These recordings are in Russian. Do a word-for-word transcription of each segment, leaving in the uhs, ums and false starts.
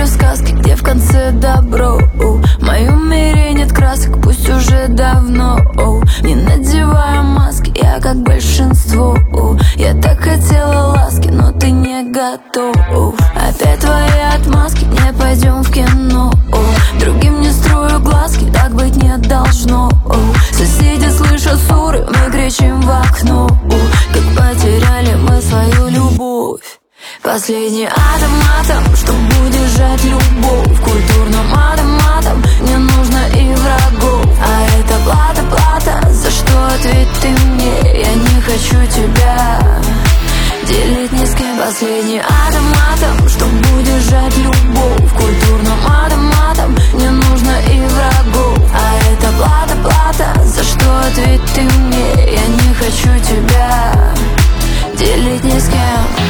в сказке, где в конце добро. В моем мире нет красок, пусть уже давно. Не надеваю маски, я как большинство. Я так хотела ласки, но ты не готов. Опять твои отмазки, не пойдем в кино. Другим не строю глазки, так быть не должно. Соседи слышат ссоры, мы кричим в окно. Как потеряли мы свою любовь. Последний атом, атом, чтобы удержать любовь. Культурным атом, атом, не нужно и врагов. А это плата, плата, за что ответь ты мне? Я не хочу тебя делить ни с кем. Последний атом, атом, чтобы удержать любовь. Культурным атом, атом, не нужно и врагов. А это плата, плата, за что ответь ты мне? Я не хочу тебя делить ни с кем.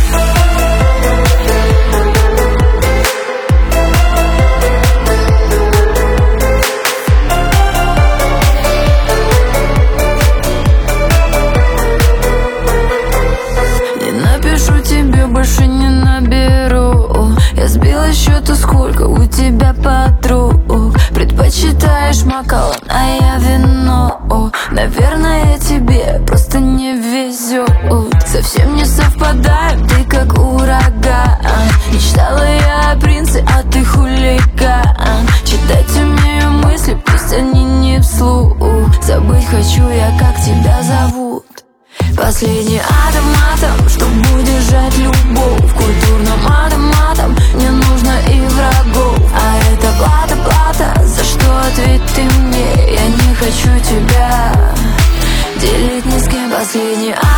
Больше не наберу. Я сбила счету, сколько у тебя подруг. Предпочитаешь макалон, а я вино. Наверное, тебе просто не везет. Совсем не совпадаем, ты как ураган. Мечтала я о принце, а ты хулиган. Читать умею мысли, пусть они не вслух. Забыть хочу я, как тебя зовут. Последний атом, атом, чтобы удержать любовь. Культурным атом, атом, не нужно и врагов. А это плата, плата, за что ответь ты мне? Я не хочу тебя делить ни с кем. Последний атом.